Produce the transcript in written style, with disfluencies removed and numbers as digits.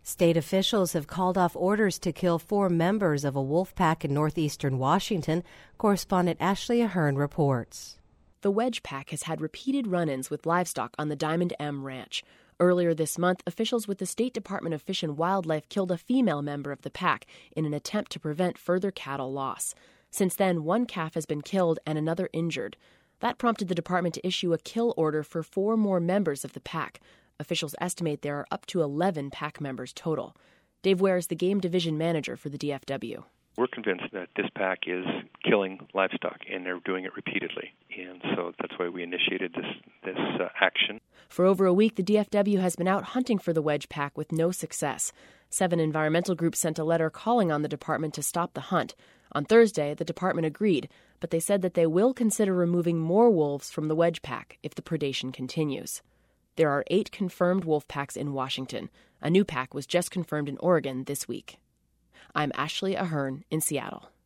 State officials have called off orders to kill 4 members of a wolf pack in northeastern Washington. Correspondent Ashley Ahern reports. The Wedge Pack has had repeated run-ins with livestock on the Diamond M Ranch. Earlier this month, officials with the State Department of Fish and Wildlife killed a female member of the pack in an attempt to prevent further cattle loss. Since then, 1 calf has been killed and another injured. That prompted the department to issue a kill order for 4 more members of the pack. Officials estimate there are up to 11 pack members total. Dave Ware is the game division manager for the DFW. We're convinced that this pack is killing livestock, and they're doing it repeatedly. And so that's why we initiated this action. For over a week, the DFW has been out hunting for the Wedge Pack with no success. 7 environmental groups sent a letter calling on the department to stop the hunt. On Thursday, the department agreed, but they said that they will consider removing more wolves from the Wedge Pack if the predation continues. There are 8 confirmed wolf packs in Washington. A new pack was just confirmed in Oregon this week. I'm Ashley Ahern in Seattle.